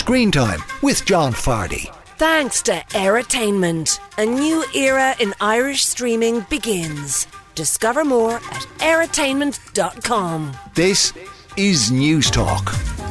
Screen Time with John Fardy. Thanks to Airtainment. A new era in Irish streaming begins. Discover more at airtainment.com. This is News Talk.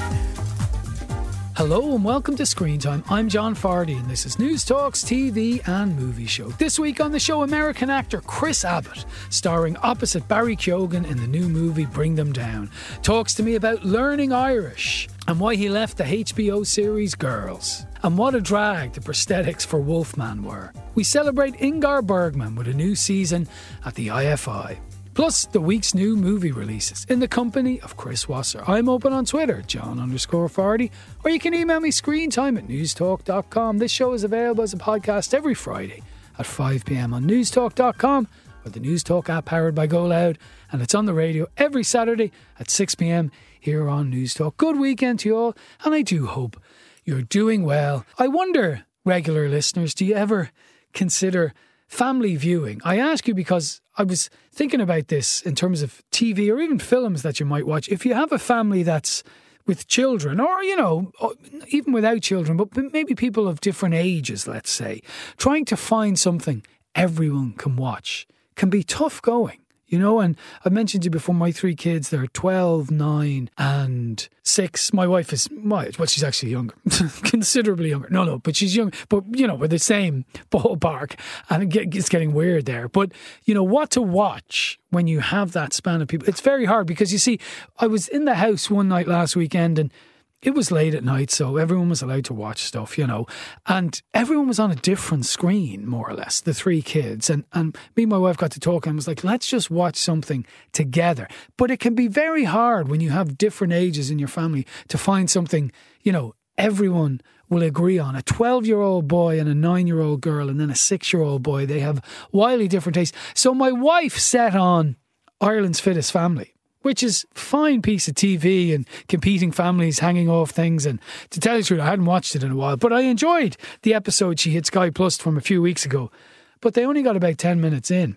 Hello and welcome to Screen Time. I'm John Fardy and this is News Talk's TV and movie show. This week on the show, American actor Chris Abbott, starring opposite Barry Keoghan in the new movie Bring Them Down, talks to me about learning Irish and why he left the HBO series Girls. And what a drag the prosthetics for Wolfman were. We celebrate Ingmar Bergman with a new season at the IFI. Plus, the week's new movie releases in the company of Chris Wasser. I'm open on Twitter, John_Fardy, or you can email me screentime@newstalk.com. This show is available as a podcast every Friday at 5 p.m. on newstalk.com or the News Talk app powered by Go Loud, and it's on the radio every Saturday at 6 p.m. here on News Talk. Good weekend to you all, and I do hope you're doing well. I wonder, regular listeners, do you ever consider family viewing? I ask you because I was thinking about this in terms of TV or even films that you might watch. If you have a family that's with children, or, you know, even without children, but maybe people of different ages, let's say, trying to find something everyone can watch can be tough going. You know, and I've mentioned to you before, my three kids, they're 12, 9 and 6. My wife is, well, she's actually younger, considerably younger. No, but she's young. But, you know, we're the same ballpark and it's getting weird there. But, you know, what to watch when you have that span of people, it's very hard because, you see, I was in the house one night last weekend and it was late at night, so everyone was allowed to watch stuff, you know, and everyone was on a different screen, more or less, the three kids. And me and my wife got to talk and was like, let's just watch something together. But it can be very hard when you have different ages in your family to find something, you know, everyone will agree on. A 12-year-old boy and a 9-year-old girl and then a 6-year-old boy, they have wildly different tastes. So my wife set on Ireland's Fittest Family, which is a fine piece of TV and competing families hanging off things. And to tell you the truth, I hadn't watched it in a while, but I enjoyed the episode she hit Sky Plus from a few weeks ago. But they only got about 10 minutes in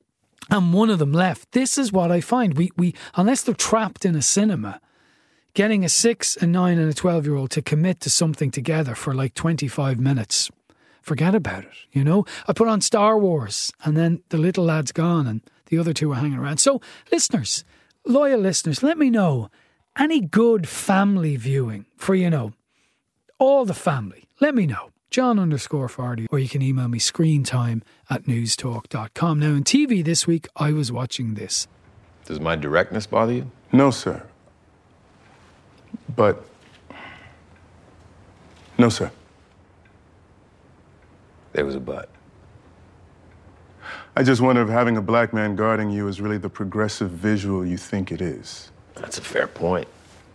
and one of them left. This is what I find. We unless they're trapped in a cinema, getting a 6, a 9 and a 12-year-old to commit to something together for like 25 minutes, forget about it, you know. I put on Star Wars and then the little lad's gone and the other two are hanging around. So listeners, loyal listeners, let me know any good family viewing for, you know, all the family. Let me know. John_Fardy, or you can email me screentime@newstalk.com. Now, in TV this week, I was watching this. Does my directness bother you? No, sir. But... no, sir. There was a but. I just wonder if having a black man guarding you is really the progressive visual you think it is. That's a fair point.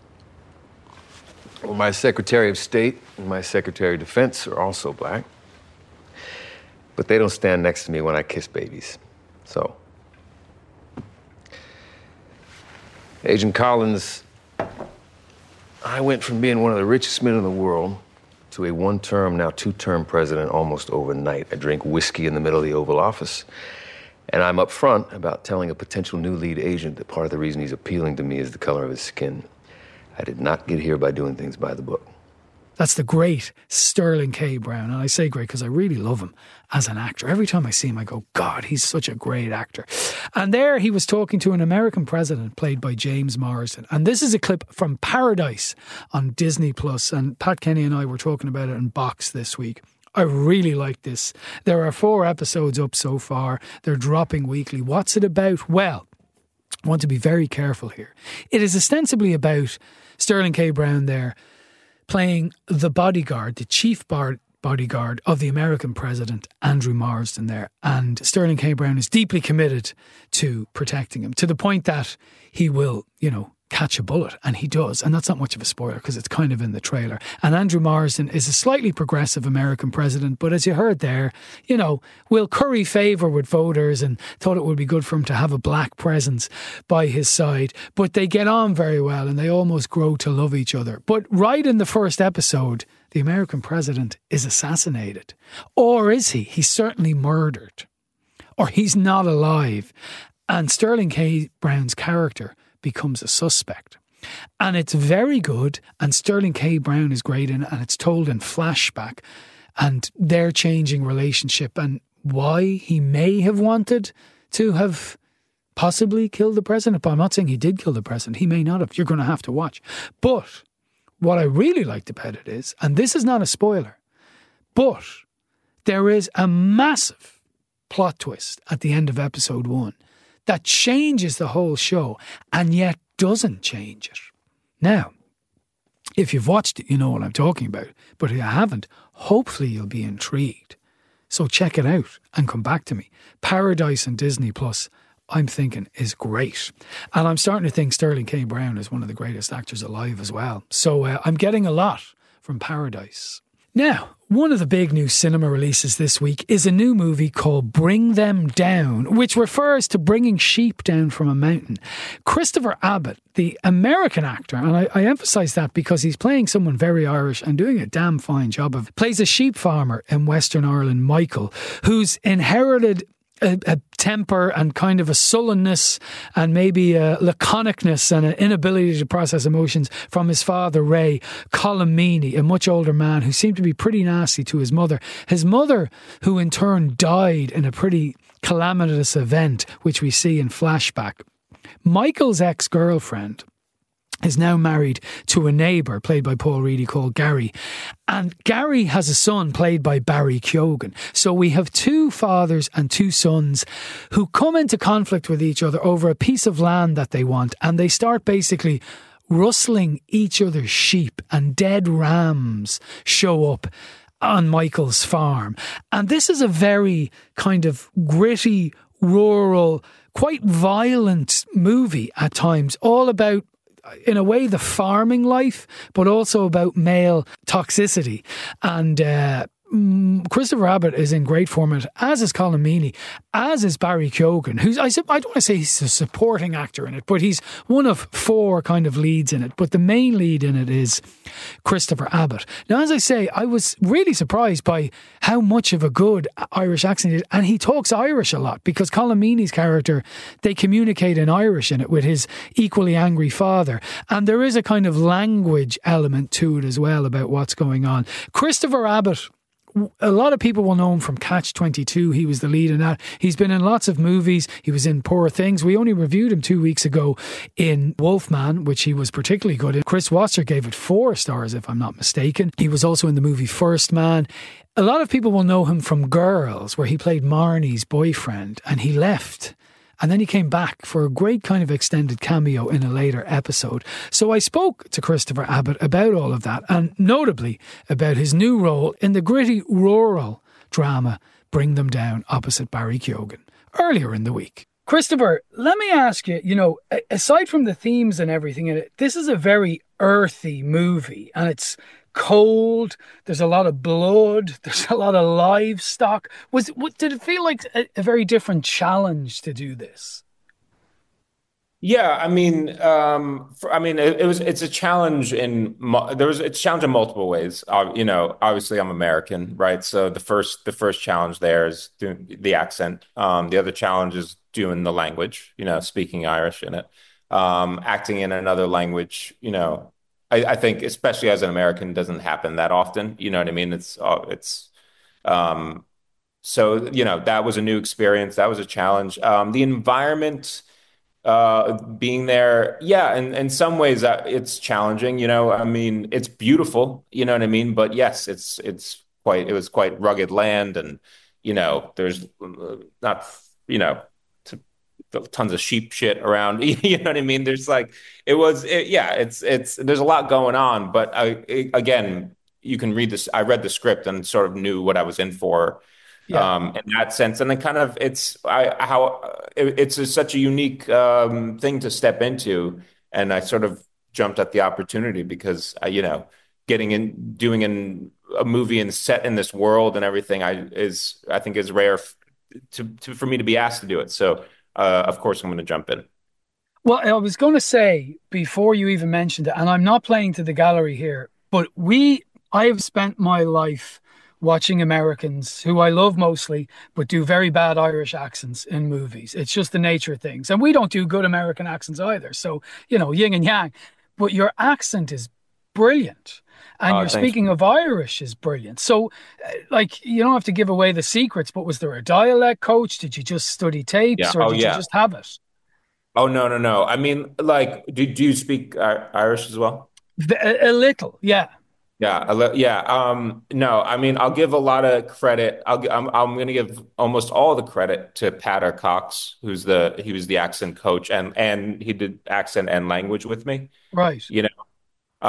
Well, my Secretary of State and my Secretary of Defense are also black. But they don't stand next to me when I kiss babies. So, Agent Collins, I went from being one of the richest men in the world to a one-term, now two-term president almost overnight. I drink whiskey in the middle of the Oval Office, and I'm upfront about telling a potential new lead agent that part of the reason he's appealing to me is the color of his skin. I did not get here by doing things by the book. That's the great Sterling K. Brown. And I say great because I really love him as an actor. Every time I see him, I go, God, he's such a great actor. And there he was talking to an American president played by James Marsden. And this is a clip from Paradise on Disney Plus. And Pat Kenny and I were talking about it in Box this week. I really like this. There are 4 episodes up so far. They're dropping weekly. What's it about? Well, I want to be very careful here. It is ostensibly about Sterling K. Brown there playing the bodyguard, the chief bodyguard of the American president, Andrew Marsden there. And Sterling K. Brown is deeply committed to protecting him to the point that he will, you know, catch a bullet. And he does. And that's not much of a spoiler because it's kind of in the trailer. And Andrew Marsden is a slightly progressive American president. But as you heard there, you know, will curry favour with voters and thought it would be good for him to have a black presence by his side. But they get on very well and they almost grow to love each other. But right in the first episode, the American president is assassinated. Or is he? He's certainly murdered. Or he's not alive. And Sterling K. Brown's character becomes a suspect. And it's very good, and Sterling K. Brown is great in it, and it's told in flashback, and their changing relationship, and why he may have wanted to have possibly killed the president. But I'm not saying he did kill the president. He may not have. You're going to have to watch. But what I really liked about it is, and this is not a spoiler, but there is a massive plot twist at the end of episode 1 that changes the whole show and yet doesn't change it. Now, if you've watched it, you know what I'm talking about. But if you haven't, hopefully you'll be intrigued. So check it out and come back to me. Paradise on Disney Plus, I'm thinking, is great. And I'm starting to think Sterling K. Brown is one of the greatest actors alive as well. So I'm getting a lot from Paradise. Now, one of the big new cinema releases this week is a new movie called Bring Them Down, which refers to bringing sheep down from a mountain. Christopher Abbott, the American actor, and I emphasise that because he's playing someone very Irish and doing a damn fine job of, plays a sheep farmer in Western Ireland, Michael, who's inherited a temper and kind of a sullenness and maybe a laconicness and an inability to process emotions from his father, Ray Colombini, a much older man who seemed to be pretty nasty to his mother. His mother, who in turn died in a pretty calamitous event, which we see in flashback. Michael's ex-girlfriend is now married to a neighbour played by Paul Reedy called Gary. And Gary has a son played by Barry Keoghan. So we have two fathers and two sons who come into conflict with each other over a piece of land that they want. And they start basically rustling each other's sheep, and dead rams show up on Michael's farm. And this is a very kind of gritty, rural, quite violent movie at times, all about, in a way, the farming life, but also about male toxicity. And Christopher Abbott is in great form, as is Colin Meaney, as is Barry Keoghan, who's, I don't want to say he's a supporting actor in it, but he's one of four kind of leads in it. But the main lead in it is Christopher Abbott. Now, as I say, I was really surprised by how much of a good Irish accent he is. And he talks Irish a lot, because Colin Meaney's character, they communicate in Irish in it with his equally angry father. And there is a kind of language element to it as well about what's going on. Christopher Abbott, a lot of people will know him from Catch-22. He was the lead in that. He's been in lots of movies. He was in Poor Things. We only reviewed him 2 weeks ago in Wolfman, which he was particularly good in. Chris Wasser gave it 4 stars, if I'm not mistaken. He was also in the movie First Man. A lot of people will know him from Girls, where he played Marnie's boyfriend, and he left. And then he came back for a great kind of extended cameo in a later episode. So I spoke to Christopher Abbott about all of that, and notably about his new role in the gritty rural drama Bring Them Down opposite Barry Keoghan earlier in the week. Christopher, let me ask you, aside from the themes and everything in it, this is a very earthy movie, and it's cold, there's a lot of blood, there's a lot of livestock. Did it feel like a very different challenge to do this? Yeah, it's a challenge it's a challenge in multiple ways. Obviously I'm American, right? So the first challenge there is doing the accent. The other challenge is doing the language, speaking Irish in it. Acting in another language, I think, especially as an American, doesn't happen that often. You know what I mean? So that was a new experience. That was a challenge. The environment, being there, yeah, in some ways it's challenging. It's beautiful. You know what I mean? But yes, it was quite rugged land, and there's not tons of sheep shit around. You know what I mean? There's there's a lot going on, but again, you can read this. I read the script and sort of knew what I was in for, in that sense. And then kind of it's such a unique thing to step into. And I sort of jumped at the opportunity because, getting in, doing a movie and set in this world and everything I think is rare for me to be asked to do it. So, of course, I'm going to jump in. Well, I was going to say, before you even mentioned it, and I'm not playing to the gallery here, but I have spent my life watching Americans, who I love mostly, but do very bad Irish accents in movies. It's just the nature of things. And we don't do good American accents either. So, yin and yang. but your accent is brilliant. And your Thanks. speaking of Irish is brilliant. So, like, you don't have to give away the secrets, but was there a dialect coach? Did you just study Yeah. tapes or Oh, did you yeah. just have it? Oh, no, no, no. I mean, like, do you speak Irish as well? A little, yeah. Yeah, yeah. No, I mean, I'll give a lot of credit. I'm going to give almost all the credit to Patter Cox, he was the accent coach, and he did accent and language with me. Right. You know,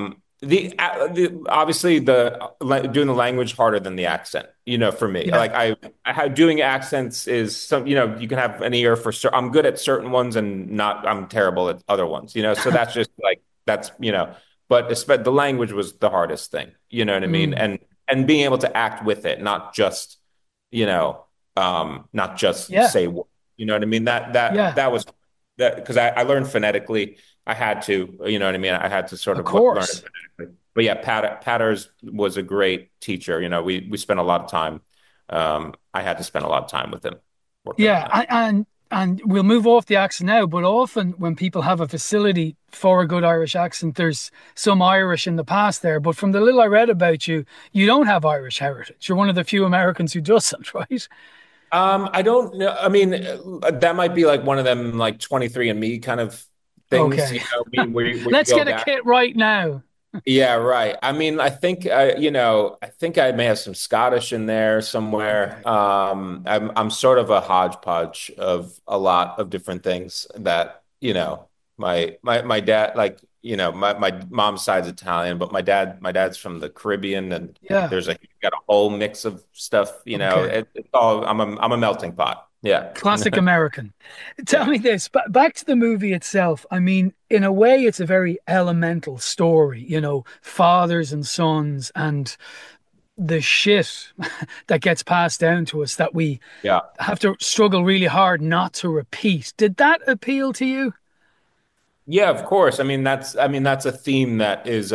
the obviously doing the language harder than the accent. You know, for me, Yeah. like I how doing accents is some. You know, you can have an ear for. I'm good at certain ones and not. I'm terrible at other ones. You know, so that's just like that's you know. But the language was the hardest thing. You know what I mean? Mm. And being able to act with it, not just you know, not just Yeah. say. You know what I mean? Yeah. That was that because I learned phonetically. I had to, you know what I mean? I had to sort Of of learn it course. phonetically. But yeah, Patters was a great teacher. You know, we spent a lot of time. I had to spend a lot of time with him working on Yeah. that. And we'll move off the accent now, but often when people have a facility for a good Irish accent, there's some Irish in the past there. But from the little I read about you, you don't have Irish heritage. You're one of the few Americans who doesn't, right? I don't know. I mean, that might be like one of them, like 23andMe kind of things, Okay. you know, where you Let's go get a back. kit right now. Yeah, right. I mean, I think you know, I think I may have some Scottish in there somewhere. Okay. I'm sort of a hodgepodge of a lot of different things that, you know, my dad like, you know, my mom's side's Italian, but my dad's from the Caribbean and Yeah. there's got a whole mix of stuff, you know. Okay. It's all I'm a melting pot. Yeah. Classic American. Tell Yeah. me this, back to the movie itself. I mean, in a way, it's a very elemental story, fathers and sons and the shit that gets passed down to us that we Yeah. have to struggle really hard not to repeat. Did that appeal to you? Yeah, of course. I mean that's a theme that is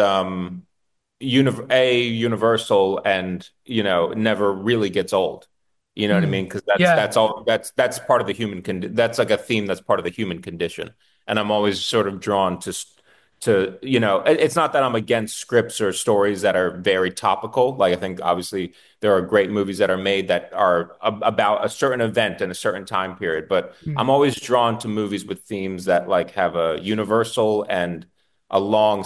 universal and never really gets old. You know what I Hmm. mean? Because Yeah. that's all that's part of the that's like a theme that's part of the human condition. And I'm always sort of drawn to it's not that I'm against scripts or stories that are very topical. Like I think obviously there are great movies that are made that are about a certain event in a certain time period, but Hmm. I'm always drawn to movies with themes that like have a universal and a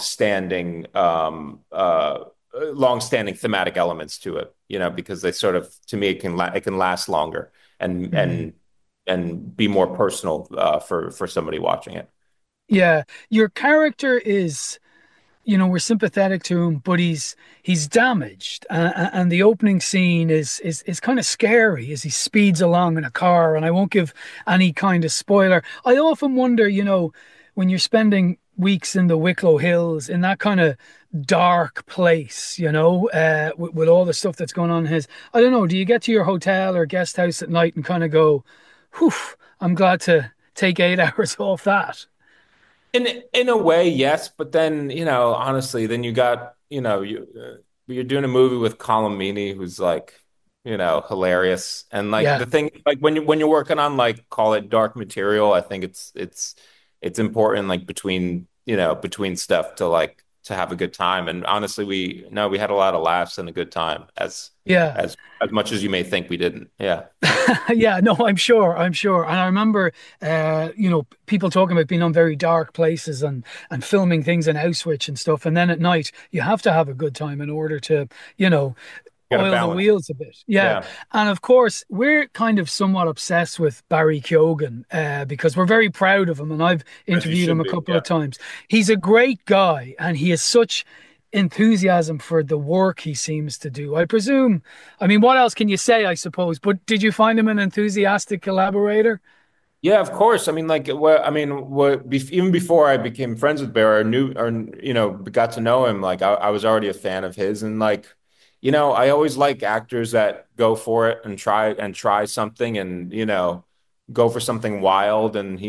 long-standing thematic elements to it, because they sort of, to me, it can last longer and Hmm. be more personal for somebody watching it. Yeah. Your character is, we're sympathetic to him, but he's damaged, and the opening scene is kind of scary as he speeds along in a car. And I won't give any kind of spoiler. I often wonder, when you're spending weeks in the Wicklow Hills in that kind of dark place, with all the stuff that's going on in his, I don't know, do you get to your hotel or guest house at night and kind of go, whew, I'm glad to take 8 hours off that? In a way, yes, but then honestly, then you got you're doing a movie with Colm Meaney, who's like hilarious, and like Yeah. the thing, like when you're working on, like, call it dark material, I think it's important, like between stuff, to have a good time. And honestly, we had a lot of laughs and a good time, Yeah. as much as you may think we didn't. Yeah. Yeah, no, I'm sure. And I remember, people talking about being on very dark places and filming things in Auschwitz and stuff. And then at night, you have to have a good time in order to, you know, Got to oil the balance. wheels a bit. Yeah. Yeah. And of course, we're kind of somewhat obsessed with Barry Keoghan, because we're very proud of him. And I've As you interviewed him should a be. couple Yeah. of times. He's a great guy and he has such enthusiasm for the work he seems to do. I presume, I mean, what else can you say, I suppose? But did you find him an enthusiastic collaborator? Yeah, of course. I mean, like, even before I became friends with Bear, or knew, or got to know him. Like, I was already a fan of his, and like, I always like actors that go for it and try something, and go for something wild. And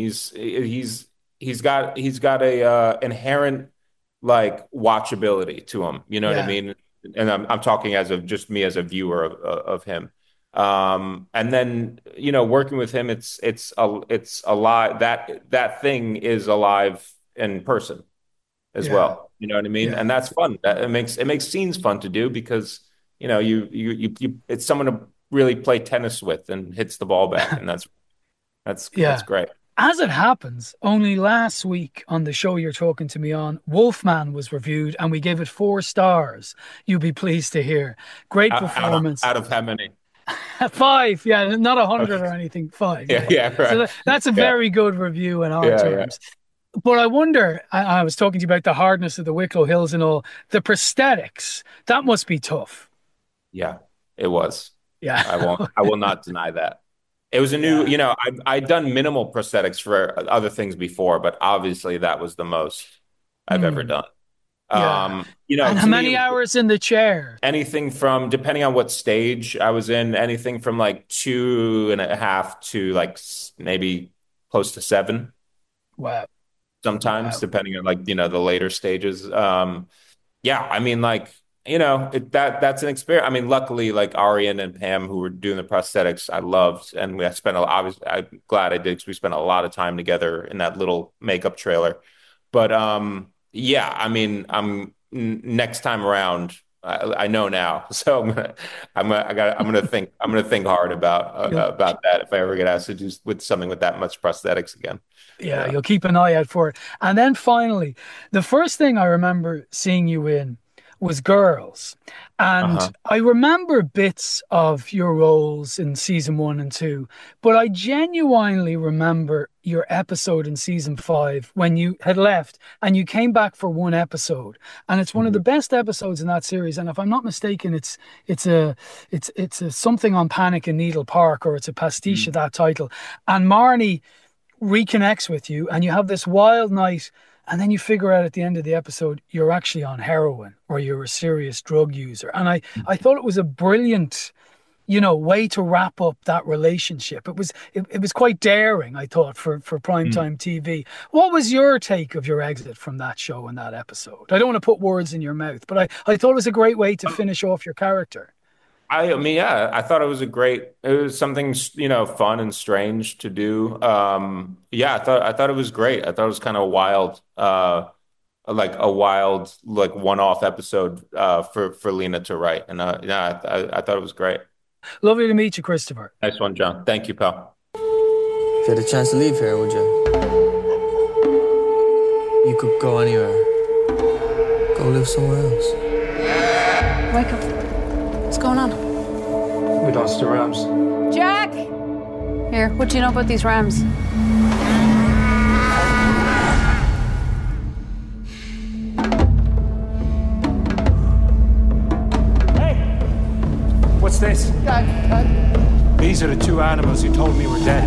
he's got a inherent, like, watchability to him. You know what I Yeah. mean? And I'm talking as of just me as a viewer of him. And then working with him, it's alive. That thing is alive in person. as well. You know what I mean? Yeah. And that's fun. It makes scenes fun to do because, you know, you it's someone to really play tennis with and hits the ball back. And that's great. As it happens, only last week on the show you're talking to me on, Wolfman was reviewed and we gave it 4 stars. You'll be pleased to hear. Great performance. Out of how many? 5, yeah, not 100 or anything. 5. Yeah, right. So that's a very good review in our terms. Yeah. But I wonder, I was talking to you about the hardness of the Wicklow Hills and all, the prosthetics, that must be tough. Yeah, it was. Yeah. I will not deny that. It was a new, you know, I'd done minimal prosthetics for other things before, but obviously that was the most I've ever done. Yeah. You know, and how many hours in the chair? Anything from, depending on what stage I was in, anything from like 2.5 to like maybe close to 7. Wow. Sometimes, depending on like, you know, the later stages. Yeah, I mean, like, you know, that's an experience. I mean, luckily, like Arian and Pam, who were doing the prosthetics, I loved, and I'm glad I did because we spent a lot of time together in that little makeup trailer. But yeah, I mean, next time around, I know now, so I'm gonna think hard about that if I ever get asked to do with something with that much prosthetics again. Yeah, you'll keep an eye out for it. And then finally, the first thing I remember seeing you in was Girls. And I remember bits of your roles in season 1 and 2, but I genuinely remember your episode in season 5 when you had left and you came back for one episode. And it's one of the best episodes in that series. And if I'm not mistaken, it's a something on Panic in Needle Park, or it's a pastiche of that title. And Marnie reconnects with you and you have this wild night. And then you figure out at the end of the episode, you're actually on heroin or you're a serious drug user. And I thought it was a brilliant, you know, way to wrap up that relationship. It was quite daring, I thought, for primetime TV. What was your take of your exit from that show and that episode? I don't want to put words in your mouth, but I thought it was a great way to finish off your character. I mean, yeah, I thought it was something, you know, fun and strange to do. Yeah, I thought it was great. I thought it was kind of wild, like a wild, like one-off episode for Lena to write. And yeah, I thought it was great. Lovely to meet you, Christopher. Nice one, John. Thank you, pal. If you had a chance to leave here, would you? You could go anywhere. Go live somewhere else. Wake up. What's going on? We lost the rams. Jack! Here, what do you know about these rams? Hey! What's this? Jack. These are the 2 animals you told me were dead.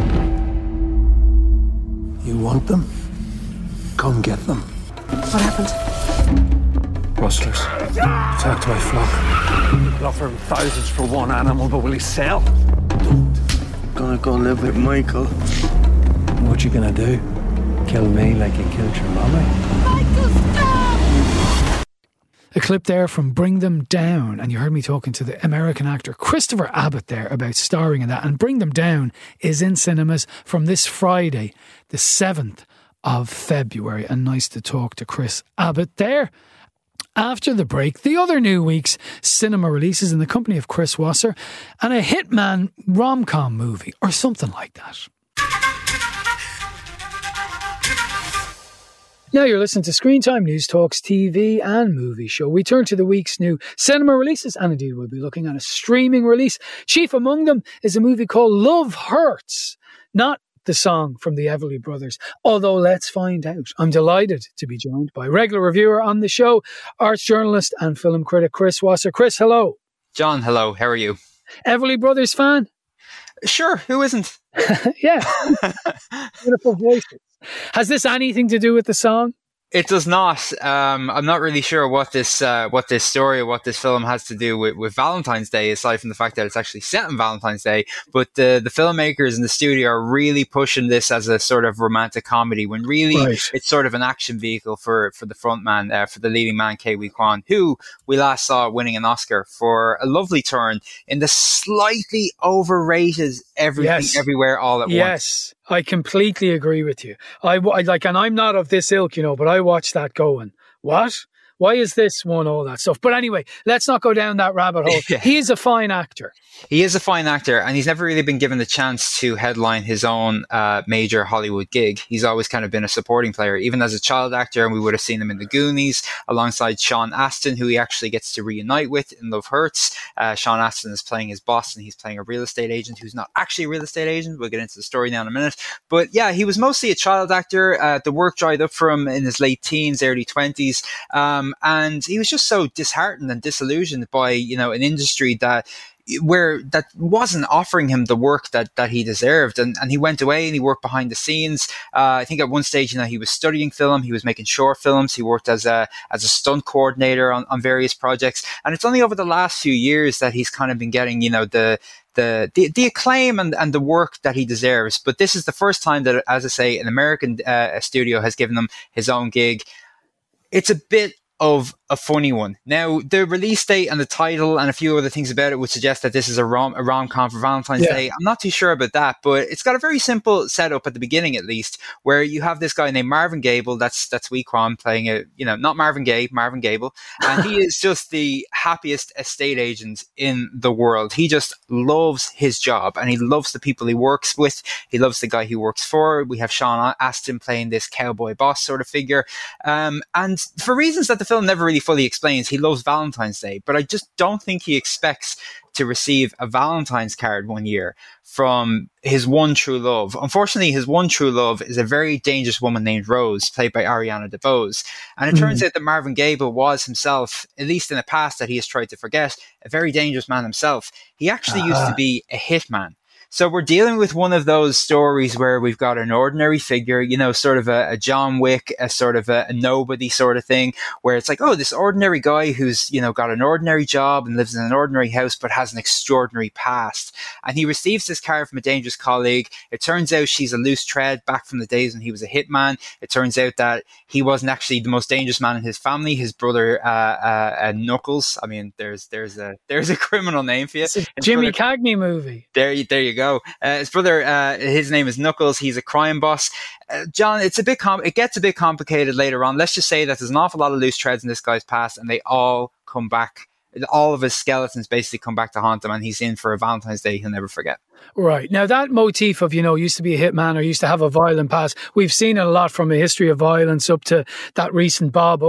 You want them? Come get them. What happened? Rustlers. Attacked my flock. We'll offer him thousands for one animal, but will he sell? Don't. I'm gonna go live with Michael. What you gonna do? Kill me like you killed your mommy? Michael, stop! A clip there from Bring Them Down, and you heard me talking to the American actor Christopher Abbott there about starring in that. And Bring Them Down is in cinemas from this Friday, the 7th of February. And nice to talk to Chris Abbott there. After the break, the other new week's cinema releases in the company of Chris Wasser and a hitman rom-com movie or something like that. Now you're listening to Screen Time News Talks TV and movie show. We turn to the week's new cinema releases, and indeed we'll be looking at a streaming release. Chief among them is a movie called Love Hurts, not the song from the Everly Brothers. Although, let's find out. I'm delighted to be joined by regular reviewer on the show, arts journalist and film critic Chris Wasser. Chris, hello. John, hello. How are you? Everly Brothers fan? Sure, who isn't? Yeah. Beautiful voices. Has this anything to do with the song? It does not. I'm not really sure what this story or what this film has to do with Valentine's Day, aside from the fact that it's actually set on Valentine's Day. But the filmmakers in the studio are really pushing this as a sort of romantic comedy, when really it's sort of an action vehicle for the front man, for the leading man, Ke-Huy Quan, who we last saw winning an Oscar for a lovely turn in the slightly overrated Everything Everywhere All at Once. Yes. I completely agree with you. I like, and I'm not of this ilk, but I watched that going, what? Why is this one, all that stuff? But anyway, let's not go down that rabbit hole. Yeah. He is a fine actor. He is a fine actor, and he's never really been given the chance to headline his own major Hollywood gig. He's always kind of been a supporting player, even as a child actor, and we would have seen him in The Goonies alongside Sean Astin, who he actually gets to reunite with in Love Hurts. Sean Astin is playing his boss, and he's playing a real estate agent who's not actually a real estate agent. We'll get into the story now in a minute. But yeah, he was mostly a child actor. The work dried up for him in his late teens, early 20s. And he was just so disheartened and disillusioned by, an industry that wasn't offering him the work that he deserved. And he went away and he worked behind the scenes. I think at one stage, he was studying film. He was making short films. He worked as a stunt coordinator on various projects. And it's only over the last few years that he's kind of been getting, the acclaim and the work that he deserves. But this is the first time that, as I say, an American studio has given him his own gig. It's a bit of a funny one. Now, the release date and the title and a few other things about it would suggest that this is a rom-com for Valentine's Day. I'm not too sure about that, but it's got a very simple setup at the beginning, at least, where you have this guy named Marvin Gable, that's Weequan playing not Marvin Gaye, Marvin Gable, and he is just the happiest estate agent in the world. He just loves his job, and he loves the people he works with. He loves the guy he works for. We have Sean Astin playing this cowboy boss sort of figure, and for reasons that the film never really fully explains, he loves Valentine's Day, but I just don't think he expects to receive a Valentine's card one year from his one true love. Unfortunately, his one true love is a very dangerous woman named Rose, played by Ariana DeBose. And it turns out that Marvin Gable was himself, at least in the past that he has tried to forget, a very dangerous man himself. He actually used to be a hitman. So we're dealing with one of those stories where we've got an ordinary figure, sort of a John Wick, a sort of a nobody sort of thing, where it's like, oh, this ordinary guy who's, got an ordinary job and lives in an ordinary house, but has an extraordinary past. And he receives this card from a dangerous colleague. It turns out she's a loose thread back from the days when he was a hitman. It turns out that he wasn't actually the most dangerous man in his family. His brother, Knuckles. I mean, there's a criminal name for you. It's a Jimmy Cagney movie. There you go. His brother, his name is Knuckles. He's a crime boss. John, it gets a bit complicated later on. Let's just say that there's an awful lot of loose threads in this guy's past, and they all come back. All of his skeletons basically come back to haunt him, and he's in for a Valentine's Day he'll never forget. Right. Now, that motif of, used to be a hitman or used to have a violent past, we've seen it a lot, from A History of Violence up to that recent Bob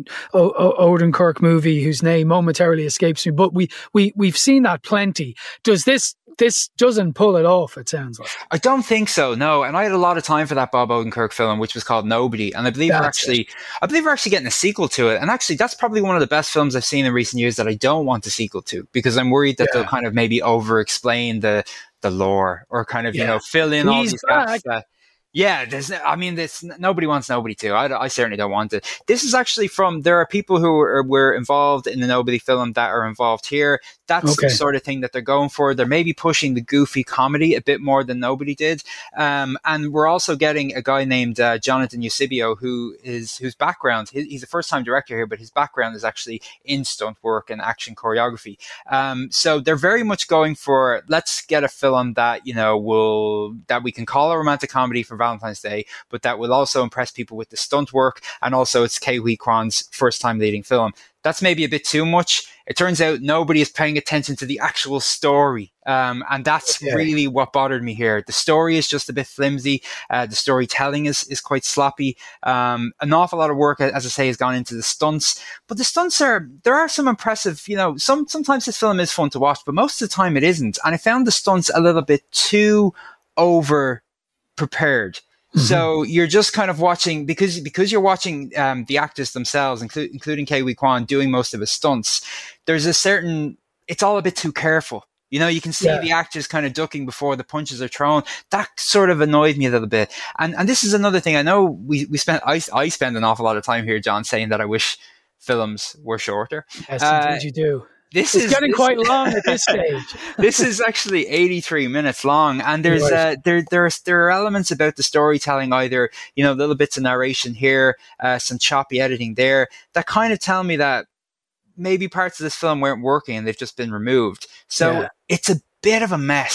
Odenkirk movie, whose name momentarily escapes me. But we've seen that plenty. Does this doesn't pull it off, it sounds like? I don't think so, no. And I had a lot of time for that Bob Odenkirk film, which was called Nobody. And I believe we're actually getting a sequel to it. And actually, that's probably one of the best films I've seen in recent years that I don't want a sequel to, because I'm worried that they'll kind of maybe over-explain the lore, or kind of, fill in all these gaps. Nobody wants Nobody to. I certainly don't want it. This is actually there are people who were involved in the Nobody film that are involved here. That's the sort of thing that they're going for. They're maybe pushing the goofy comedy a bit more than Nobody did. And we're also getting a guy named Jonathan Eusebio, whose background, he's a first-time director here, but his background is actually in stunt work and action choreography. So they're very much going for, let's get a film that, that we can call a romantic comedy for Valentine's Day, but that will also impress people with the stunt work, and also it's Ke Huy Quan's first time leading film. That's maybe a bit too much. It turns out nobody is paying attention to the actual story. And that's really what bothered me here. The story is just a bit flimsy. The storytelling is quite sloppy. An awful lot of work, as I say, has gone into the stunts. But the stunts there are some impressive, sometimes this film is fun to watch, but most of the time it isn't. And I found the stunts a little bit too over prepared. So you're just kind of watching, because you're watching the actors themselves, including Ke Huy Quan, doing most of his stunts. There's it's all a bit too careful. You can see the actors kind of ducking before the punches are thrown. That sort of annoyed me a little bit. And this is another thing. I know I spend an awful lot of time here, John, saying that I wish films were shorter. Yes, indeed you do. It's getting quite long at this stage. This is actually 83 minutes long, and there's there are elements about the storytelling, either little bits of narration here, some choppy editing there, that kind of tell me that maybe parts of this film weren't working and they've just been removed. So it's a bit of a mess.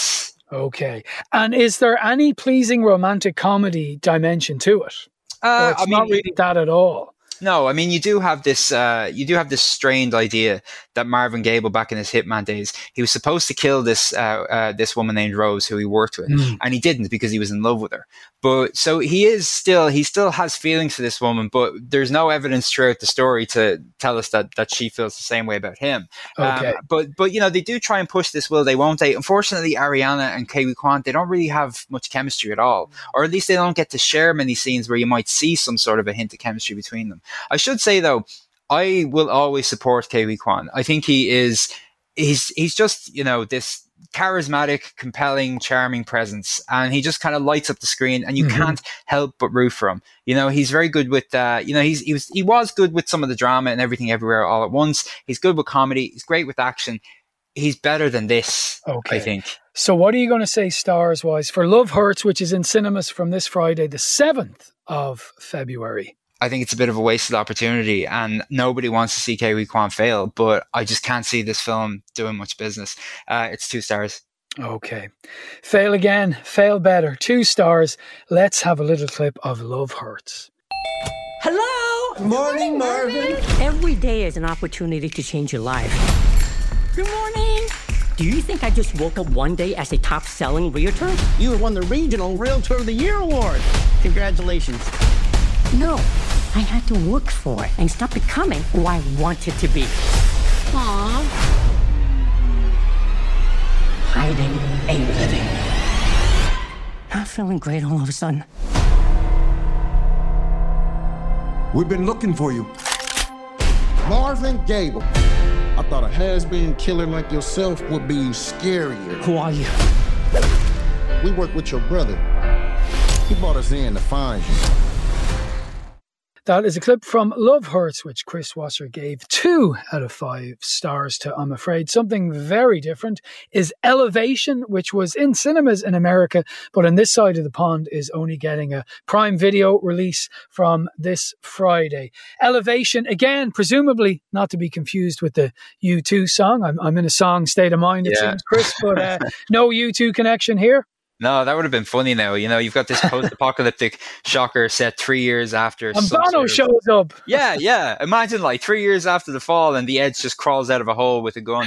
Okay. And is there any pleasing romantic comedy dimension to it? Or it's not really that at all? No, I mean, you do have this strained idea that Marvin Gable, back in his Hitman days, he was supposed to kill this woman named Rose, who he worked with, and he didn't because he was in love with her. But so he still has feelings for this woman, but there's no evidence throughout the story to tell us that she feels the same way about him. Okay. But they do try and push this, will they, won't they? Unfortunately, Ariana and Ke Huy Quan, they don't really have much chemistry at all, or at least they don't get to share many scenes where you might see some sort of a hint of chemistry between them. I should say, though, I will always support Ke Huy Quan. I think he's just, this charismatic, compelling, charming presence, and he just kind of lights up the screen, and you can't help but root for him. He's very good with he was good with some of the drama and Everything Everywhere All at Once. He's good with comedy. He's great with action. He's better than this, I think. So what are you going to say stars-wise for Love Hurts, which is in cinemas from this Friday, the 7th of February? I think it's a bit of a wasted opportunity, and nobody wants to see Ke Huy Quan fail, but I just can't see this film doing much business. It's 2 stars. Okay. Fail again, fail better. 2 stars. Let's have a little clip of Love Hurts. Hello! Morning, Marvin. Every day is an opportunity to change your life. Good morning. Do you think I just woke up one day as a top-selling realtor? You have won the Regional Realtor of the Year award. Congratulations. No, I had to work for it and stop becoming who I wanted to be. Aww. Hiding ain't living. Not feeling great all of a sudden. We've been looking for you. Marvin Gable. I thought a has-been killer like yourself would be scarier. Who are you? We work with your brother. He brought us in to find you. That is a clip from Love Hurts, which Chris Wasser gave 2 out of 5 stars to, I'm afraid. Something very different is Elevation, which was in cinemas in America, but on this side of the pond is only getting a Prime Video release from this Friday. Elevation, again, presumably not to be confused with the U2 song. I'm in a song state of mind, it seems, Chris, but no U2 connection here. No, that would have been funny now. You've got this post-apocalyptic shocker set 3 years after. And Bono shows up. Yeah. Imagine 3 years after the fall and the Edge just crawls out of a hole with a gun.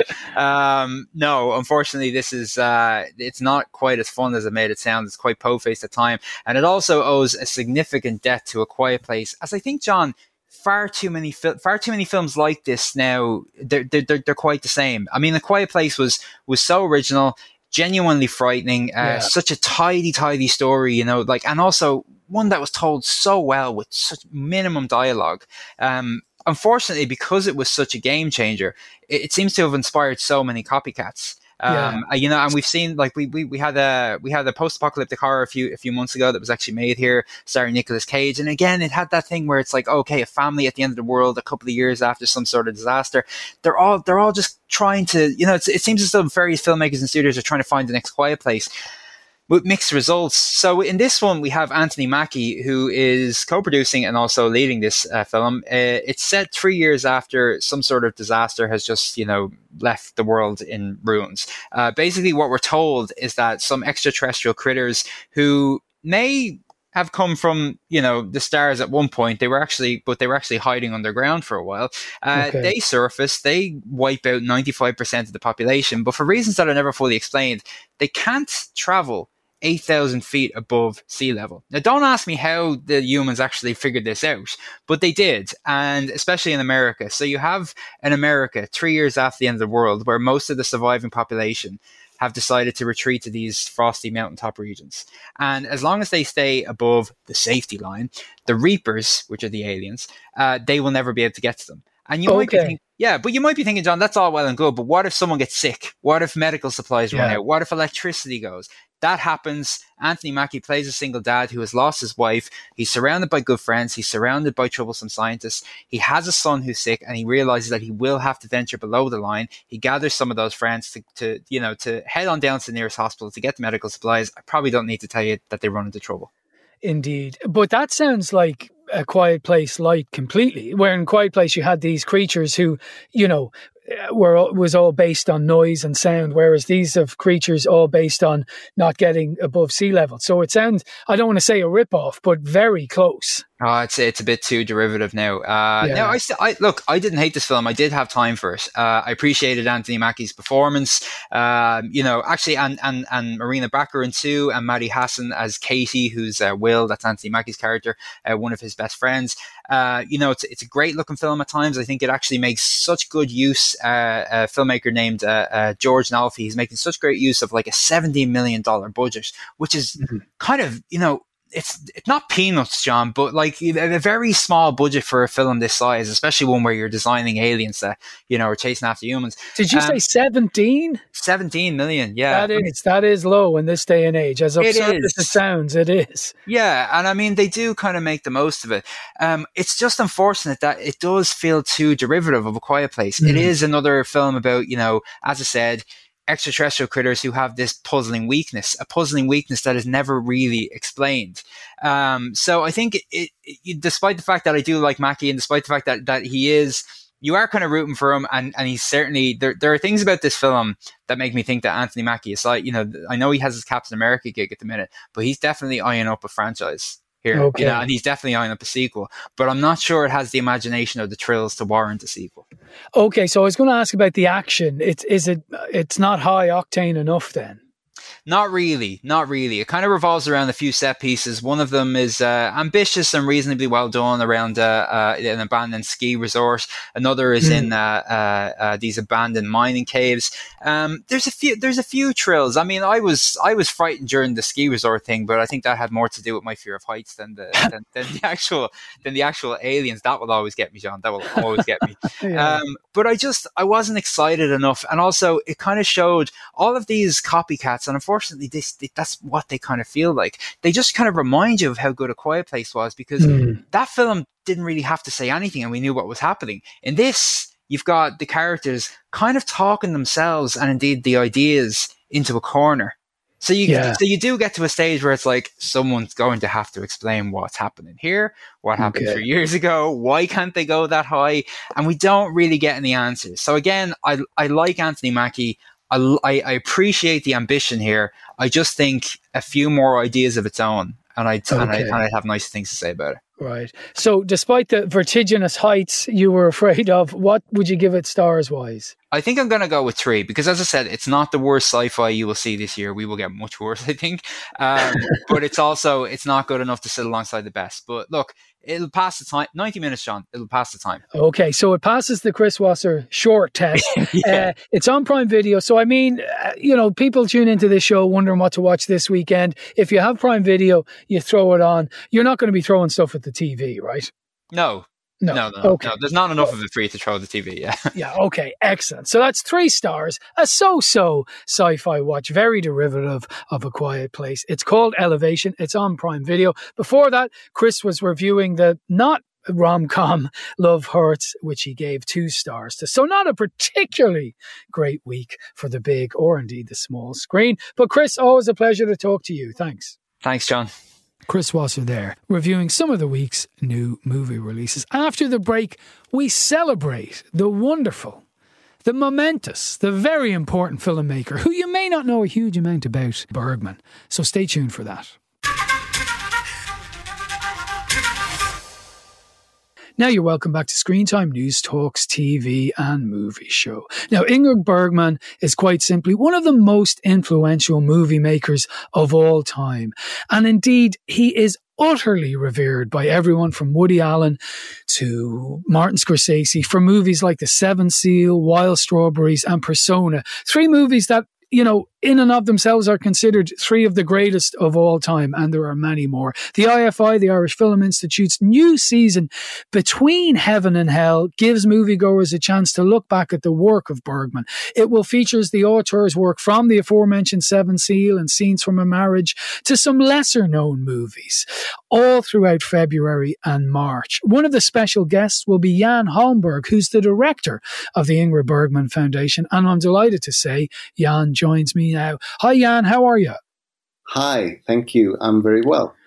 No, unfortunately, this is it's not quite as fun as it made it sound. It's quite po-faced at time. And it also owes a significant debt to A Quiet Place. As I think, John, far too many films like this now, they're quite the same. I mean, A Quiet Place was so original, genuinely frightening, such a tidy story, and also one that was told so well with such minimum dialogue. Unfortunately, because it was such a game changer, it seems to have inspired so many copycats. And we've seen we had a post-apocalyptic horror a few months ago that was actually made here, starring Nicolas Cage, and again it had that thing where it's a family at the end of the world a couple of years after some sort of disaster. They're all just trying to, it seems as though various filmmakers and studios are trying to find the next Quiet Place, with mixed results. So in this one, we have Anthony Mackie, who is co-producing and also leading this film. It's set 3 years after some sort of disaster has just, left the world in ruins. Basically, what we're told is that some extraterrestrial critters who may have come from, the stars at one point, they were actually hiding underground for a while. They surface, they wipe out 95% of the population, but for reasons that are never fully explained, they can't travel 8,000 feet above sea level. Now, don't ask me how the humans actually figured this out, but they did, and especially in America. So you have in America, 3 years after the end of the world, where most of the surviving population have decided to retreat to these frosty mountaintop regions. And as long as they stay above the safety line, the Reapers, which are the aliens, they will never be able to get to them. And you might be thinking, but you might be thinking, John, that's all well and good, but what if someone gets sick? What if medical supplies run out? What if electricity goes? That happens. Anthony Mackie plays a single dad who has lost his wife. He's surrounded by good friends. He's surrounded by troublesome scientists. He has a son who's sick, and he realizes that he will have to venture below the line. He gathers some of those friends to head on down to the nearest hospital to get the medical supplies. I probably don't need to tell you that they run into trouble. Indeed. But that sounds like A Quiet Place light completely, where in Quiet Place you had these creatures who, was all based on noise and sound, whereas these have creatures all based on not getting above sea level. So it sounds, I don't want to say a rip-off, but very close. Oh, it's a bit too derivative now. No, I didn't hate this film. I did have time for it. I appreciated Anthony Mackie's performance. Actually, and Marina Baccarin too, and Maddie Hassan as Katie, who's Will. That's Anthony Mackie's character, one of his best friends. It's a great looking film at times. I think it actually makes such good use. A filmmaker named George Nalfi, he's making such great use of like a $17 million budget, which is kind of, it's not peanuts, John, but like a very small budget for a film this size, especially one where you're designing aliens that, are chasing after humans. Did you say 17? 17 million, yeah. That is low in this day and age. As absurd as it sounds, it is. Yeah, and I mean, they do kind of make the most of it. It's just unfortunate that it does feel too derivative of A Quiet Place. It is another film about, as I said, extraterrestrial critters who have this puzzling weakness that is never really explained. So I think despite the fact that I do like Mackie, and despite the fact that you are kind of rooting for him, and he's certainly, there are things about this film that make me think that Anthony Mackie is like, I know he has his Captain America gig at the minute, but he's definitely eyeing up a franchise here. Okay. And he's definitely eyeing up a sequel, but I'm not sure it has the imagination or the thrills to warrant a sequel. Okay, so I was going to ask about the action. It's not high octane enough then? Not really. It kind of revolves around a few set pieces. One of them is ambitious and reasonably well done around an abandoned ski resort. Another is in these abandoned mining caves. There's a few thrills. I mean, I was frightened during the ski resort thing, but I think that had more to do with my fear of heights than the actual aliens. That will always get me, John. That will always get me. Yeah. But I wasn't excited enough, and also it kind of showed all of these copycats, and unfortunately, that's what they kind of feel like. They just kind of remind you of how good A Quiet Place was, because that film didn't really have to say anything and we knew what was happening. In this, you've got the characters kind of talking themselves and indeed the ideas into a corner. So you do get to a stage where it's like someone's going to have to explain what's happening here, what happened 3 years ago, why can't they go that high? And we don't really get any answers. So again, I like Anthony Mackie. I appreciate the ambition here. I just think a few more ideas of its own, and I'd have nice things to say about it. Right. So despite the vertiginous heights you were afraid of, what would you give it stars-wise? I think I'm going to go with 3, because as I said, it's not the worst sci-fi you will see this year. We will get much worse, I think. But it's not good enough to sit alongside the best. But look, it'll pass the time. 90 minutes, John. It'll pass the time. Okay, so it passes the Chris Wasser short test. It's on Prime Video. So, I mean, people tune into this show wondering what to watch this weekend. If you have Prime Video, you throw it on. You're not going to be throwing stuff at the TV, right? No. Okay. No, there's not enough of it for you to throw the TV, yeah. Yeah, okay, excellent. So that's 3 stars, a so-so sci-fi watch, very derivative of A Quiet Place. It's called Elevation. It's on Prime Video. Before that, Chris was reviewing the not rom-com Love Hurts, which he gave 2 stars to. So not a particularly great week for the big or indeed the small screen. But Chris, always a pleasure to talk to you. Thanks. Thanks, John. Chris Wasser there, reviewing some of the week's new movie releases. After the break, we celebrate the wonderful, the momentous, the very important filmmaker who you may not know a huge amount about, Bergman. So stay tuned for that. Now you're welcome back to Screen Time, News Talks TV and Movie Show. Now, Ingmar Bergman is quite simply one of the most influential movie makers of all time. And indeed, he is utterly revered by everyone from Woody Allen to Martin Scorsese for movies like The Seventh Seal, Wild Strawberries and Persona. 3 movies that, in and of themselves are considered 3 of the greatest of all time, and there are many more. The IFI, the Irish Film Institute's new season, Between Heaven and Hell, gives moviegoers a chance to look back at the work of Bergman. It will feature the auteur's work from the aforementioned Seventh Seal and Scenes from a Marriage to some lesser-known movies, all throughout February and March. One of the special guests will be Jan Holmberg, who's the director of the Ingmar Bergman Foundation, and I'm delighted to say Jan joins me now. Hi Jan, how are you? Hi, thank you. I'm very well.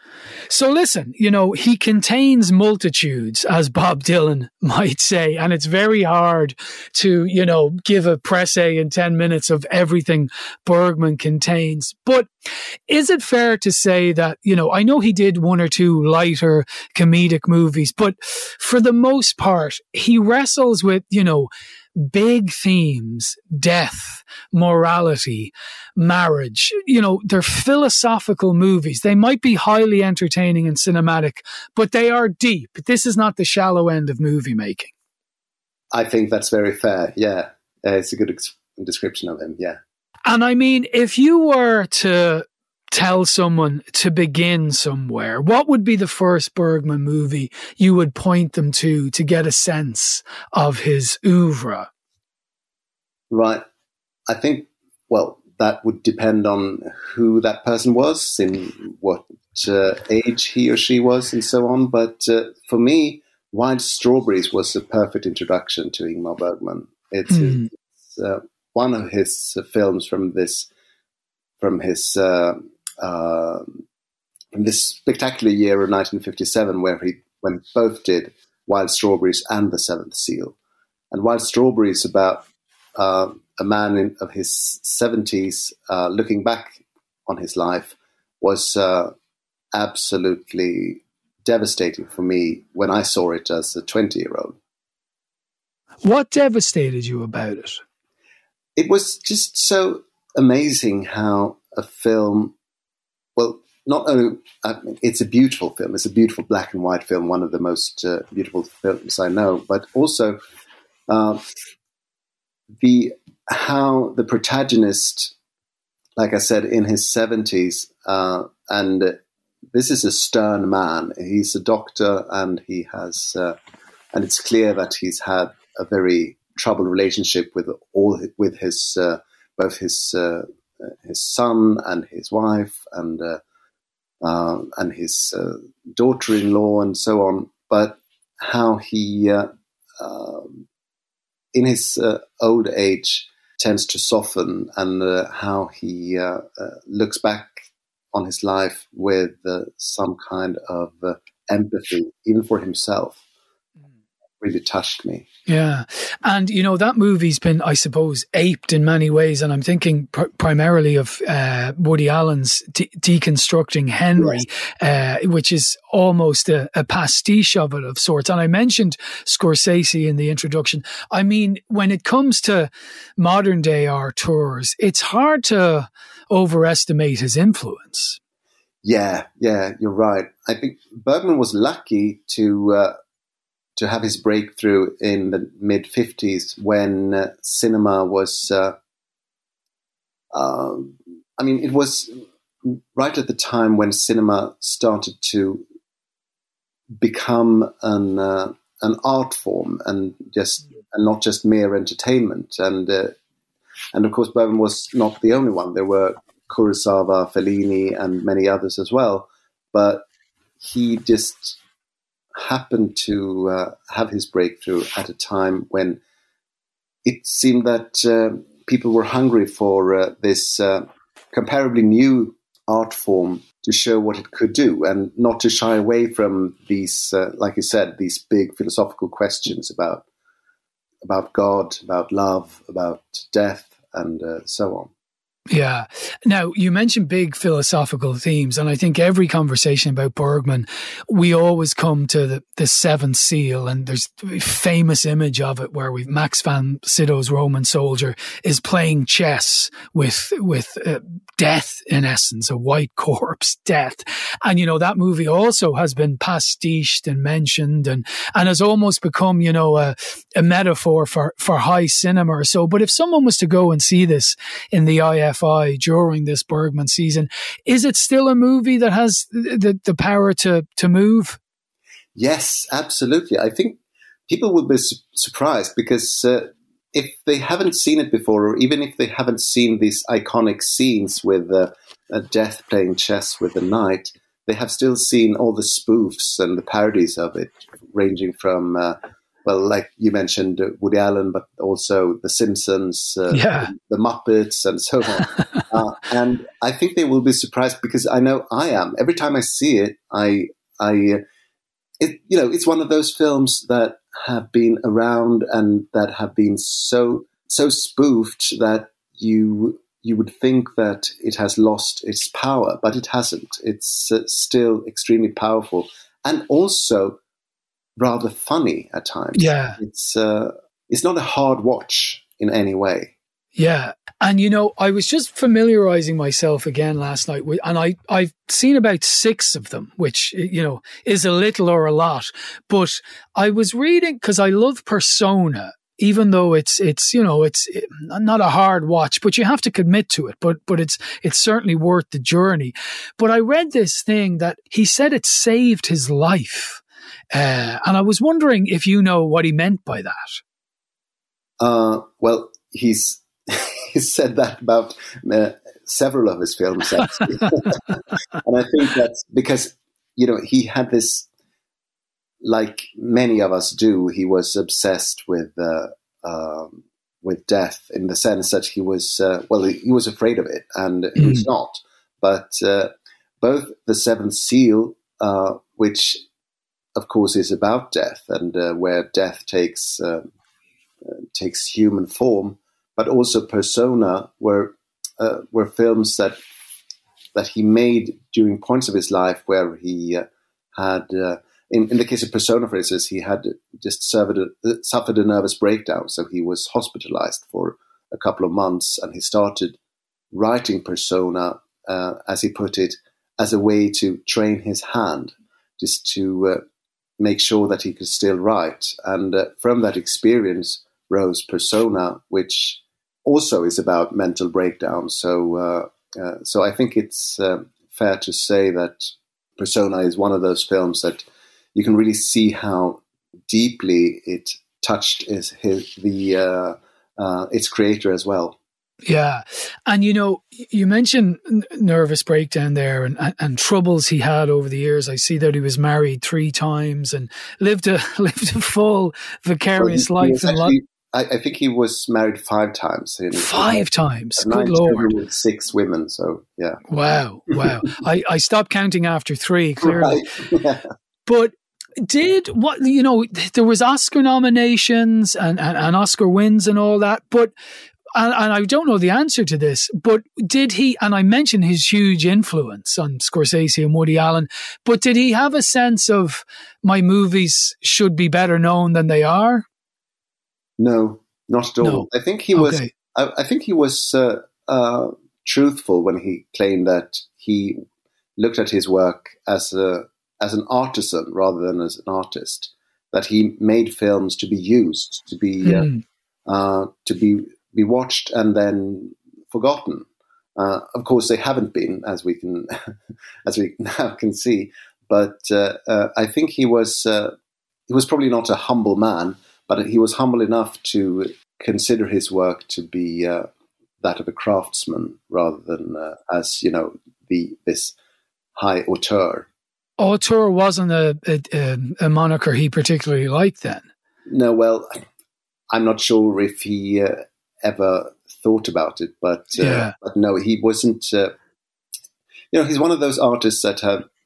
So listen, he contains multitudes, as Bob Dylan might say, and it's very hard to, give a presse in 10 minutes of everything Bergman contains. But is it fair to say that, I know he did one or two lighter comedic movies, but for the most part, he wrestles with, big themes, death, morality, marriage. They're philosophical movies. They might be highly entertaining and cinematic, but they are deep. This is not the shallow end of movie making. I think that's very fair. Yeah. It's a good description of him. Yeah. And I mean, if you were to tell someone to begin somewhere, what would be the first Bergman movie you would point them to get a sense of his oeuvre? Right. I think, that would depend on who that person was, in what age he or she was, and so on. But for me, Wild Strawberries was the perfect introduction to Ingmar Bergman. It's one of his films from this spectacular year of 1957, when both did Wild Strawberries and The Seventh Seal. And Wild Strawberries is about a man of his 70s looking back on his life was absolutely devastating for me when I saw it as a 20-year-old. What devastated you about it? It was just so amazing how a film, not only, it's a beautiful film, it's a beautiful black and white film, one of the most beautiful films I know, but also how the protagonist, like I said, in his 70s, and this is a stern man. He's a doctor, and he has, and it's clear that he's had a very troubled relationship with his both his son and his wife and his daughter-in-law and so on. But how he, in his old age, tends to soften, and how he looks back on his life with some kind of empathy, even for himself, really touched me. Yeah. And, that movie's been, I suppose, aped in many ways. And I'm thinking primarily of Woody Allen's Deconstructing Henry, yes. Which is almost a pastiche of it of sorts. And I mentioned Scorsese in the introduction. I mean, when it comes to modern day auteurs, it's hard to overestimate his influence. Yeah, you're right. I think Bergman was lucky to have his breakthrough in the mid-50s when cinema was, it was right at the time when cinema started to become an art form and not just mere entertainment. And of course, Bergman was not the only one. There were Kurosawa, Fellini, and many others as well. But he just happened to have his breakthrough at a time when it seemed that people were hungry for this comparably new art form to show what it could do, and not to shy away from these, like you said, these big philosophical questions about God, about love, about death, and so on. Yeah. Now, you mentioned big philosophical themes, and I think every conversation about Bergman, we always come to the Seventh Seal, and there's a famous image of it where Max von Sydow's Roman soldier is playing chess with death, in essence, a white corpse, death. And, that movie also has been pastiched and mentioned and has almost become, a metaphor for high cinema or so. But if someone was to go and see this in the IFI during this Bergman season, is it still a movie that has the power to move? Yes, absolutely. I think people will be surprised because if they haven't seen it before, or even if they haven't seen these iconic scenes with a death playing chess with the knight, they have still seen all the spoofs and the parodies of it, ranging from like you mentioned, Woody Allen, but also The Simpsons, The Muppets, and so on. And I think they will be surprised because I know I am. Every time I see it, it's one of those films that have been around and that have been so spoofed that you would think that it has lost its power, but it hasn't. It's still extremely powerful and also rather funny at times. Yeah. It's not a hard watch in any way. Yeah. And, I was just familiarizing myself again last night and I've seen about 6 of them, which, is a little or a lot. But I was reading, because I love Persona, even though it's not a hard watch, but you have to commit to it. But it's certainly worth the journey. But I read this thing that he said it saved his life. And I was wondering if you know what he meant by that. Well, he's said that about several of his films, actually. And I think that's because, he had this, like many of us do, he was obsessed with death in the sense that he was afraid of it, and he was not. But both The Seventh Seal, which of course is about death and where death takes human form, but also Persona were films that he made during points of his life where he had, in the case of Persona, for instance, he had just suffered a nervous breakdown, so he was hospitalized for a couple of months, and he started writing Persona, as he put it, as a way to train his hand, just to make sure that he could still write. And from that experience rose Persona, which also is about mental breakdown. So I think it's fair to say that Persona is one of those films that you can really see how deeply it touched its creator as well. Yeah. And, you mentioned nervous breakdown there and troubles he had over the years. I see that he was married 3 times and lived a full vicarious life. I think he was married 5 times. 5 times? Good 9 Lord. With 6 women, so yeah. Wow. I stopped counting after 3, clearly. Right. Yeah. But there was Oscar nominations and Oscar wins and all that, but and I don't know the answer to this, but did he, and I mentioned his huge influence on Scorsese and Woody Allen, but did he have a sense of my movies should be better known than they are? No, not at all. No. I think he was. Okay. I think he was truthful when he claimed that he looked at his work as an artisan rather than as an artist. That he made films to be used, to be watched and then forgotten. Of course, they haven't been, as we now can see. But I think he was probably not a humble man, but he was humble enough to consider his work to be that of a craftsman rather than this high auteur. Auteur wasn't a moniker he particularly liked then. No, well, I'm not sure if he ever thought about it, but no, he wasn't. He's one of those artists that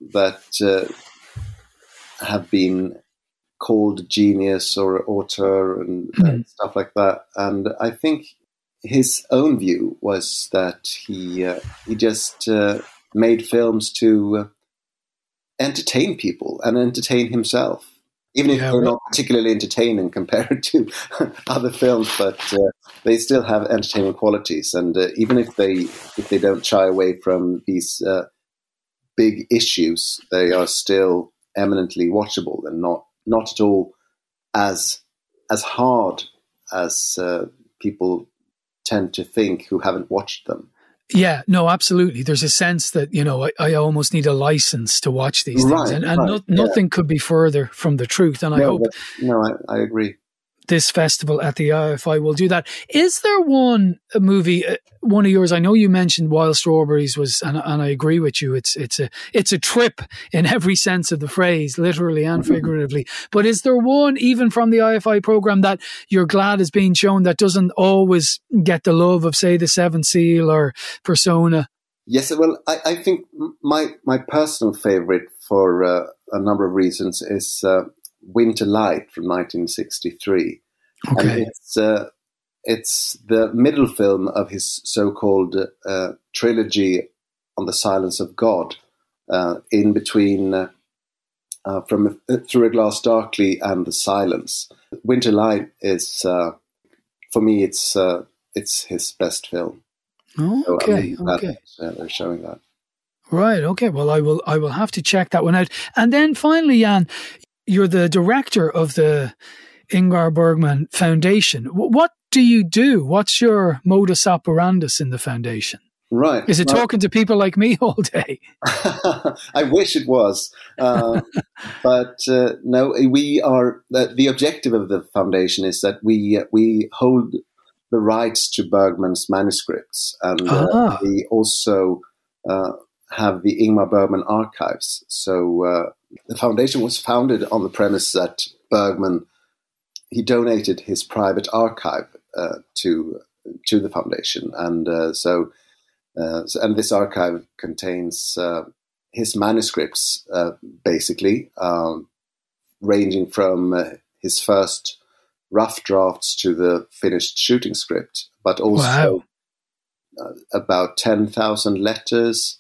have been called genius or auteur and stuff like that. And I think his own view was that he just made films to entertain people and entertain himself. Even if they're not particularly entertaining compared to other films, but they still have entertaining qualities. And even if they don't shy away from these big issues, they are still eminently watchable and not at all as hard as people tend to think who haven't watched them. Yeah, no, absolutely. There's a sense that, I almost need a license to watch these things. And nothing could be further from the truth. And I hope... I agree. this festival at the IFI will do that. Is there one movie, one of yours? I know you mentioned Wild Strawberries was, and I agree with you. It's a trip in every sense of the phrase, literally and figuratively. But is there one, even from the IFI program, that you're glad is being shown that doesn't always get the love of, say, The Seventh Seal or Persona? Yes, well, I think my personal favorite for a number of reasons is Winter Light from 1963. Okay. And it's the middle film of his so-called trilogy on the Silence of God, in between from Through a Glass Darkly and The Silence. Winter Light is, for me, it's his best film. Oh, okay, okay. They're showing that. Right. Okay. Well, I will have to check that one out. And then finally, Jan, you're the director of the Ingmar Bergman Foundation. What do you do? What's your modus operandus in the foundation? Right. Is it talking to people like me all day? I wish it was. But no, we are, the objective of the foundation is that we hold the rights to Bergman's manuscripts, and we also have the Ingmar Bergman archives. So the foundation was founded on the premise that Bergman, he donated his private archive to the foundation, and and this archive contains his manuscripts, basically, ranging from his first rough drafts to the finished shooting script, but also about 10,000 letters,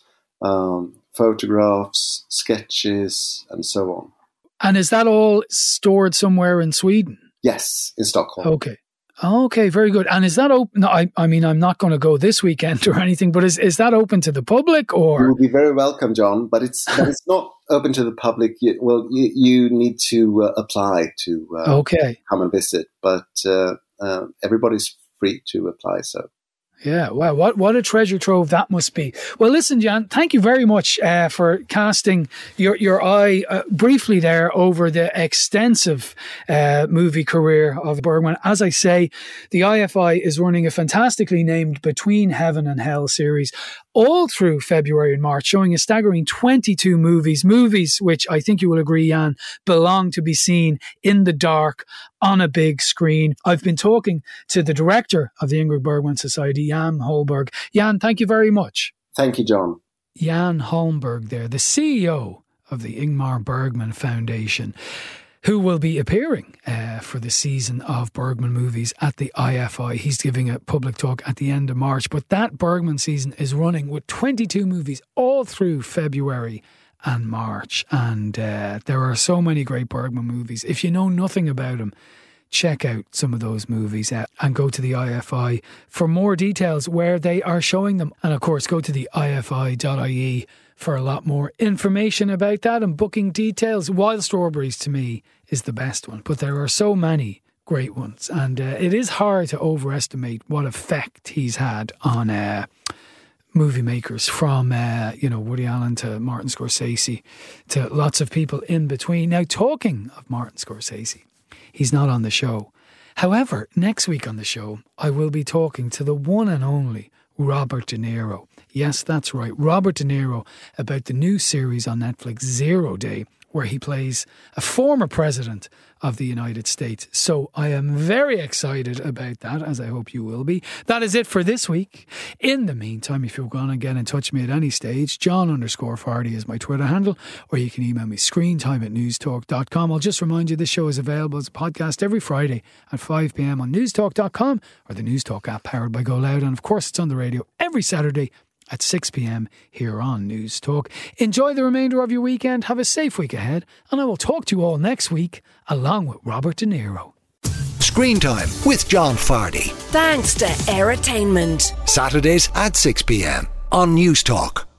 photographs, sketches, and so on. And is that all stored somewhere in Sweden? Yes, in Stockholm. Okay. Okay, very good. And is that open? No, I mean, I'm not going to go this weekend or anything, but is that open to the public? Or you will be very welcome, John. But it's not open to the public. You need to apply to come and visit. But everybody's free to apply. So. Yeah, wow, what a treasure trove that must be. Well, listen, Jan, thank you very much for casting your eye briefly there over the extensive movie career of Bergman. As I say, the IFI is running a fantastically named Between Heaven and Hell series all through February and March, showing a staggering 22 movies which I think you will agree, Jan, belong to be seen in the dark on a big screen. I've been talking to the director of the Ingmar Bergman Society, Jan Holmberg. Jan, thank you very much. Thank you, John. Jan Holmberg there, the CEO of the Ingmar Bergman Foundation, who will be appearing for the season of Bergman movies at the IFI. He's giving a public talk at the end of March, but that Bergman season is running with 22 movies all through February and March. And there are so many great Bergman movies. If you know nothing about him, check out some of those movies and go to the IFI for more details where they are showing them. And of course, go to the IFI.ie for a lot more information about that and booking details. Wild Strawberries, to me, is the best one, but there are so many great ones, and it is hard to overestimate what effect he's had on movie makers, from Woody Allen to Martin Scorsese to lots of people in between. Now, talking of Martin Scorsese, he's not on the show. However, next week on the show, I will be talking to the one and only Robert De Niro. Yes, that's right, Robert De Niro, about the new series on Netflix, 0 Day, where he plays a former president of the United States. So I am very excited about that, as I hope you will be. That is it for this week. In the meantime, if you're going to get in touch with me at any stage, John_Fardy is my Twitter handle, or you can email me screentime@newstalk.com. I'll just remind you, this show is available as a podcast every Friday at 5 p.m. on newstalk.com or the Newstalk app powered by Go Loud. And of course, it's on the radio every Saturday at 6 p.m. here on News Talk. Enjoy the remainder of your weekend. Have a safe week ahead. And I will talk to you all next week, along with Robert De Niro. Screen Time with John Fardy. Thanks to Airtainment. Saturdays at 6 p.m. on News Talk.